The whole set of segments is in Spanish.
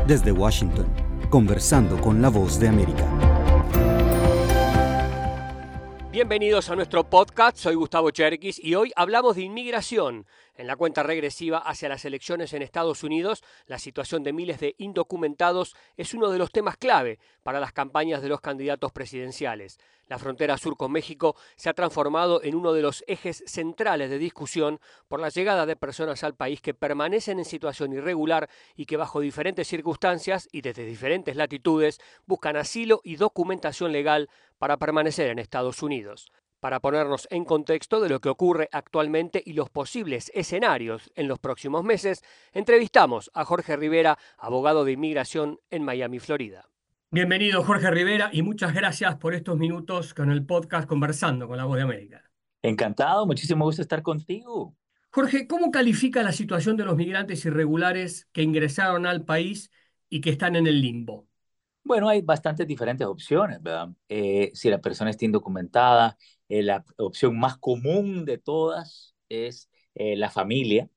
Desde Washington, conversando con la Voz de América. Bienvenidos a nuestro podcast, soy Gustavo Cherkis y hoy hablamos de inmigración. En la cuenta regresiva hacia las elecciones en Estados Unidos, la situación de miles de indocumentados es uno de los temas clave para las campañas de los candidatos presidenciales. La frontera sur con México se ha transformado en uno de los ejes centrales de discusión por la llegada de personas al país que permanecen en situación irregular y que bajo diferentes circunstancias y desde diferentes latitudes buscan asilo y documentación legal para permanecer en Estados Unidos. Para ponernos en contexto de lo que ocurre actualmente y los posibles escenarios en los próximos meses, entrevistamos a Jorge Rivera, abogado de inmigración en Miami, Florida. Bienvenido, Jorge Rivera, y muchas gracias por estos minutos con el podcast Conversando con la Voz de América. Encantado, muchísimo gusto estar contigo. Jorge, ¿cómo califica la situación de los migrantes irregulares que ingresaron al país y que están en el limbo? Bueno, hay bastantes diferentes opciones, ¿verdad? Si la persona está indocumentada, la opción más común de todas es la familia,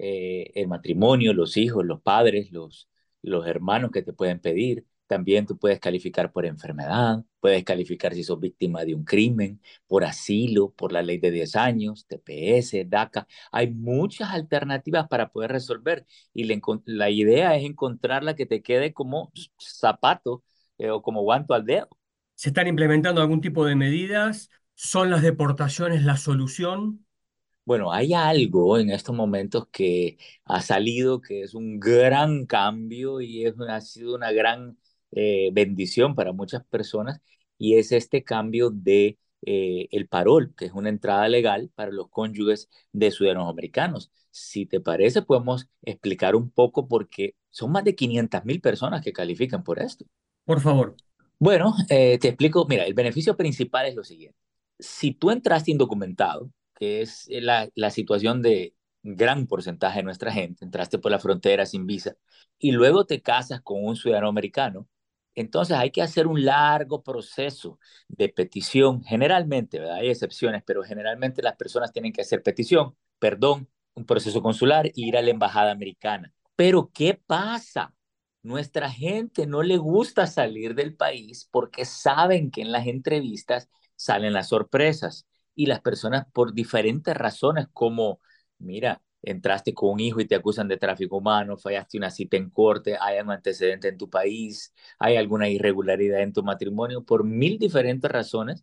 el matrimonio, los hijos, los padres, los hermanos que te pueden pedir. También tú puedes calificar por enfermedad, puedes calificar si sos víctima de un crimen, por asilo, por la ley de 10 años, TPS, DACA. Hay muchas alternativas para poder resolver y la idea es encontrar la que te quede como zapato o como guanto al dedo. ¿Se están implementando algún tipo de medidas? ¿Son las deportaciones la solución? Bueno, hay algo en estos momentos que ha salido que es un gran cambio y ha sido una gran bendición para muchas personas y es este cambio de el parol, que es una entrada legal para los cónyuges de ciudadanos americanos. Si te parece, podemos explicar un poco porque son más de 500,000 personas que califican por esto. Por favor. Bueno, te explico. Mira, el beneficio principal es lo siguiente. Si tú entraste indocumentado, que es la situación de gran porcentaje de nuestra gente, entraste por la frontera sin visa y luego te casas con un ciudadano americano, entonces hay que hacer un largo proceso de petición. Generalmente, ¿verdad? Hay excepciones, pero generalmente las personas tienen que hacer petición, perdón, un proceso consular e ir a la embajada americana. Pero ¿qué pasa? Nuestra gente no le gusta salir del país porque saben que en las entrevistas salen las sorpresas y las personas por diferentes razones como, mira, entraste con un hijo y te acusan de tráfico humano, fallaste una cita en corte, hay un antecedente en tu país, hay alguna irregularidad en tu matrimonio, por mil diferentes razones,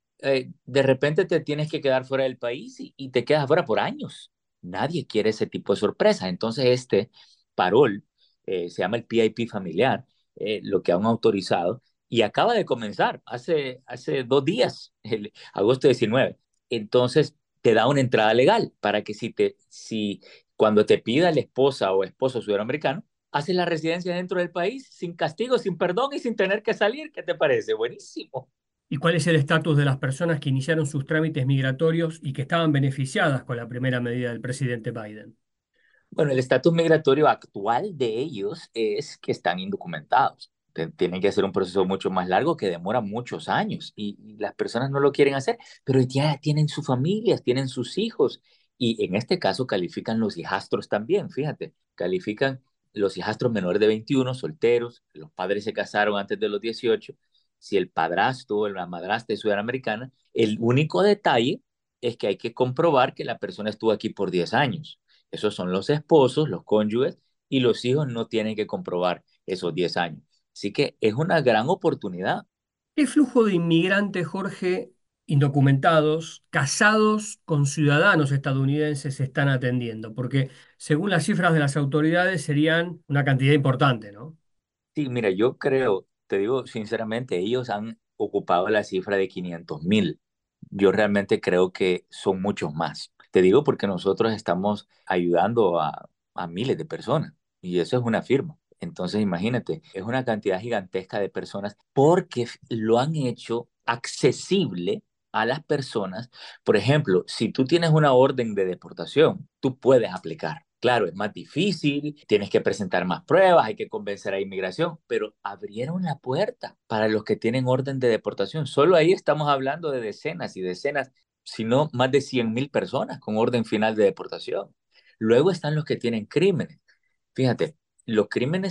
de repente te tienes que quedar fuera del país y te quedas fuera por años. Nadie quiere ese tipo de sorpresa. Entonces, este parol se llama el PIP familiar, lo que han autorizado, y acaba de comenzar hace 2 días, el agosto 19. Entonces, te da una entrada legal para que si cuando te pida la esposa o esposo ciudadano americano, haces la residencia dentro del país sin castigo, sin perdón y sin tener que salir. ¿Qué te parece? Buenísimo. ¿Y cuál es el estatus de las personas que iniciaron sus trámites migratorios y que estaban beneficiadas con la primera medida del presidente Biden? Bueno, el estatus migratorio actual de ellos es que están indocumentados. Tienen que hacer un proceso mucho más largo que demora muchos años y las personas no lo quieren hacer, pero ya tienen sus familias, tienen sus hijos y en este caso califican los hijastros también, fíjate, califican los hijastros menores de 21, solteros, los padres se casaron antes de los 18, si el padrastro o la madrastra es ciudadana americana, el único detalle es que hay que comprobar que la persona estuvo aquí por 10 años. Esos son los esposos, los cónyuges, y los hijos no tienen que comprobar esos 10 años. Así que es una gran oportunidad. ¿Qué flujo de inmigrantes, Jorge, indocumentados, casados con ciudadanos estadounidenses se están atendiendo? Porque según las cifras de las autoridades serían una cantidad importante, ¿no? Sí, mira, yo creo, te digo sinceramente, ellos han ocupado la cifra de 500,000. Yo realmente creo que son muchos más. Te digo porque nosotros estamos ayudando a miles de personas y eso es una firma. Entonces, imagínate, es una cantidad gigantesca de personas porque lo han hecho accesible a las personas. Por ejemplo, si tú tienes una orden de deportación, tú puedes aplicar. Claro, es más difícil, tienes que presentar más pruebas, hay que convencer a inmigración, pero abrieron la puerta para los que tienen orden de deportación. Solo ahí estamos hablando de decenas y decenas, si no más de 100,000 personas con orden final de deportación. Luego están los que tienen crímenes. Fíjate, los crímenes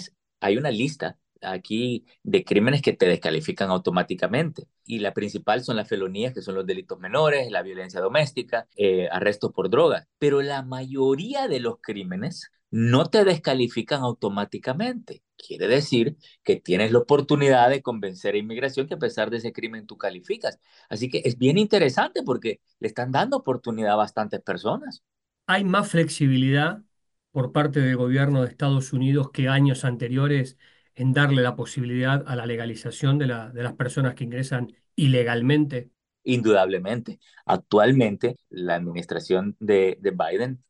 hay una lista aquí de crímenes que te descalifican automáticamente. Y la principal son las felonías, que son los delitos menores, la violencia doméstica, arrestos por drogas. Pero la mayoría de los crímenes no te descalifican automáticamente. Quiere decir que tienes la oportunidad de convencer a inmigración que a pesar de ese crimen tú calificas. Así que es bien interesante porque le están dando oportunidad a bastantes personas. ¿Hay más flexibilidad por parte del gobierno de Estados Unidos que años anteriores en darle la posibilidad a la legalización de las personas que ingresan ilegalmente? Indudablemente. Actualmente, la administración de Biden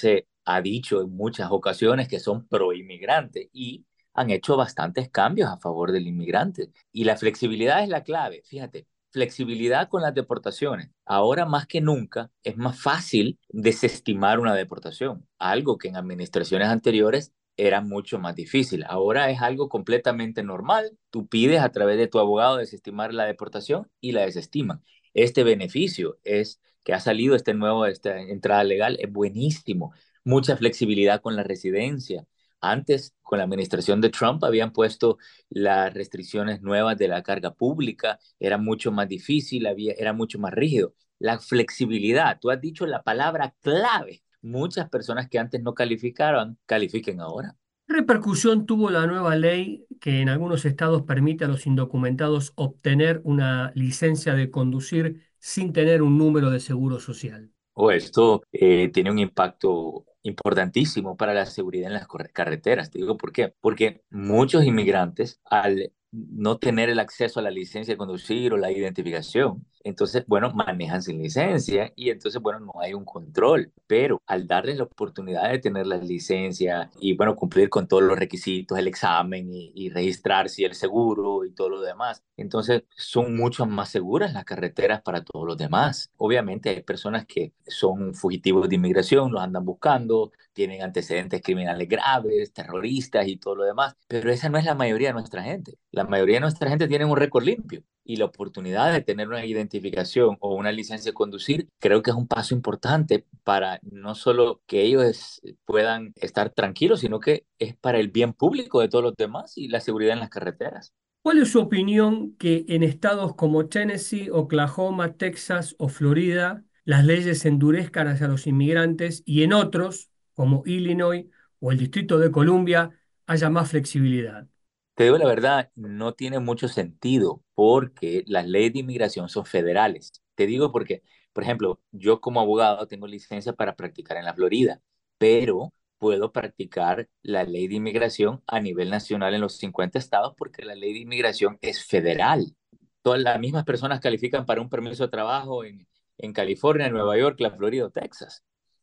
ha dicho en muchas ocasiones que son pro inmigrante y han hecho bastantes cambios a favor del inmigrante. Y la flexibilidad es la clave. Fíjate, flexibilidad con las deportaciones. Ahora más que nunca es más fácil desestimar una deportación, algo que en administraciones anteriores era mucho más difícil. Ahora es algo completamente normal. Tú pides a través de tu abogado desestimar la deportación y la desestiman. Este beneficio es que ha salido esta entrada legal, es buenísimo. Mucha flexibilidad con la residencia. Antes, con la administración de Trump, habían puesto las restricciones nuevas de la carga pública, era mucho más difícil, era mucho más rígido. La flexibilidad, tú has dicho la palabra clave. Muchas personas que antes no calificaban, califiquen ahora. ¿Qué repercusión tuvo la nueva ley que en algunos estados permite a los indocumentados obtener una licencia de conducir sin tener un número de seguro social? Esto tiene un impacto importantísimo para la seguridad en las carreteras. Te digo por qué. Porque muchos inmigrantes, al no tener el acceso a la licencia de conducir o la identificación, entonces, bueno, manejan sin licencia y entonces, bueno, no hay un control. Pero al darles la oportunidad de tener la licencia y, bueno, cumplir con todos los requisitos, el examen y registrarse y el seguro y todo lo demás, entonces son mucho más seguras las carreteras para todos los demás. Obviamente hay personas que son fugitivos de inmigración, los andan buscando, tienen antecedentes criminales graves, terroristas y todo lo demás, pero esa no es la mayoría de nuestra gente. La mayoría de nuestra gente tiene un récord limpio y la oportunidad de tener una identificación o una licencia de conducir creo que es un paso importante para no solo que ellos puedan estar tranquilos, sino que es para el bien público de todos los demás y la seguridad en las carreteras. ¿Cuál es su opinión que en estados como Tennessee, Oklahoma, Texas o Florida las leyes se endurezcan hacia los inmigrantes y en otros, como Illinois o el Distrito de Columbia, haya más flexibilidad? Te digo la verdad, no tiene mucho sentido porque las leyes de inmigración son federales. Te digo porque, por ejemplo, yo como abogado tengo licencia para practicar en la Florida, pero puedo practicar la ley de inmigración a nivel nacional en los 50 estados porque la ley de inmigración es federal. Todas las mismas personas califican para un permiso de trabajo en California, Nueva York, la Florida o Texas,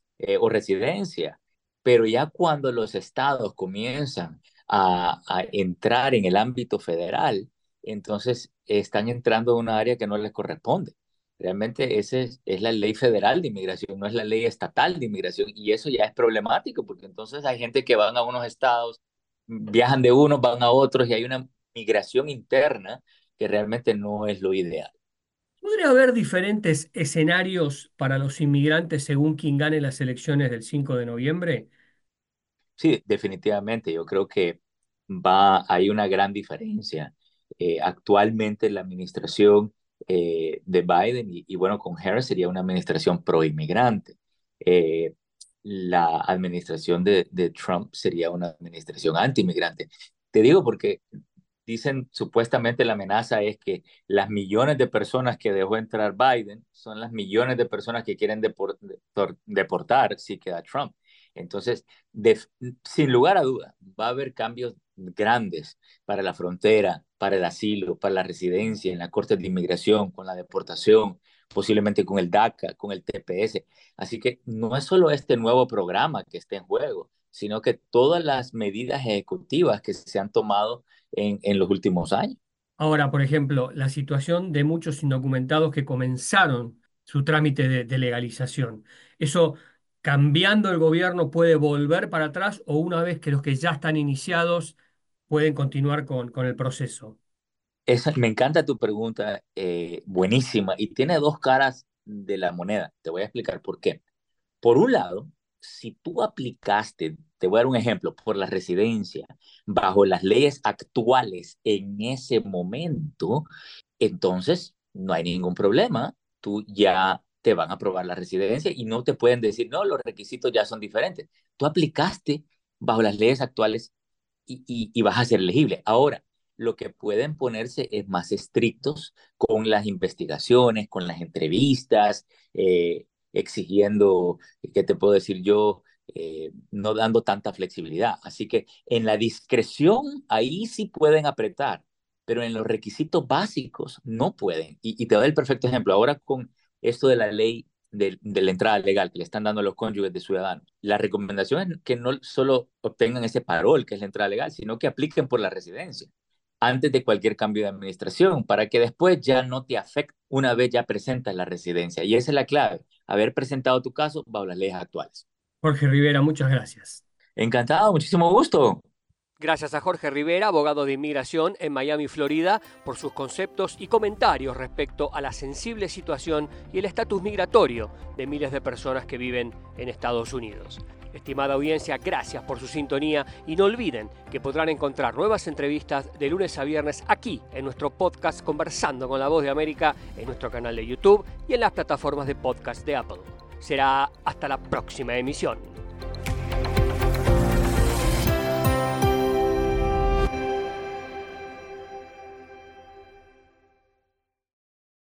o residencia. Pero ya cuando los estados comienzan a entrar en el ámbito federal, entonces están entrando en una área que no les corresponde. Realmente esa es la ley federal de inmigración, no es la ley estatal de inmigración, y eso ya es problemático, porque entonces hay gente que van a unos estados, viajan de unos, van a otros, y hay una migración interna que realmente no es lo ideal. ¿Podría haber diferentes escenarios para los inmigrantes según quien gane las elecciones del 5 de noviembre? Sí, definitivamente. Yo creo que hay una gran diferencia. Actualmente la administración de Biden y bueno, con Harris sería una administración pro inmigrante. La administración de Trump sería una administración anti inmigrante. Te digo porque dicen supuestamente la amenaza es que las millones de personas que dejó entrar Biden son las millones de personas que quieren deportar si queda Trump. Entonces, de, sin lugar a duda, va a haber cambios grandes para la frontera, para el asilo, para la residencia, en la corte de inmigración, con la deportación, posiblemente con el DACA, con el TPS. Así que no es solo este nuevo programa que está en juego, sino que todas las medidas ejecutivas que se han tomado en los últimos años. Ahora, por ejemplo, la situación de muchos indocumentados que comenzaron su trámite de legalización. ¿Eso cambiando el gobierno puede volver para atrás o una vez que los que ya están iniciados pueden continuar con el proceso? Me encanta tu pregunta, buenísima, y tiene dos caras de la moneda. Te voy a explicar por qué. Por un lado, si tú aplicaste, te voy a dar un ejemplo, por la residencia, bajo las leyes actuales en ese momento, entonces no hay ningún problema. Tú ya te van a aprobar la residencia y no te pueden decir, no, los requisitos ya son diferentes. Tú aplicaste bajo las leyes actuales y vas a ser elegible. Ahora, lo que pueden ponerse es más estrictos con las investigaciones, con las entrevistas, exigiendo, ¿qué te puedo decir yo? No dando tanta flexibilidad. Así que en la discreción, ahí sí pueden apretar, pero en los requisitos básicos no pueden. Y te doy el perfecto ejemplo. Ahora con esto de la ley de la entrada legal que le están dando a los cónyuges de ciudadanos. La recomendación es que no solo obtengan ese parol, que es la entrada legal, sino que apliquen por la residencia antes de cualquier cambio de administración, para que después ya no te afecte una vez ya presentas la residencia. Y esa es la clave, haber presentado tu caso bajo las leyes actuales. Jorge Rivera, muchas gracias. Encantado, muchísimo gusto. Gracias a Jorge Rivera, abogado de inmigración en Miami, Florida, por sus conceptos y comentarios respecto a la sensible situación y el estatus migratorio de miles de personas que viven en Estados Unidos. Estimada audiencia, gracias por su sintonía y no olviden que podrán encontrar nuevas entrevistas de lunes a viernes aquí en nuestro podcast Conversando con la Voz de América, en nuestro canal de YouTube y en las plataformas de podcast de Apple. Será hasta la próxima emisión.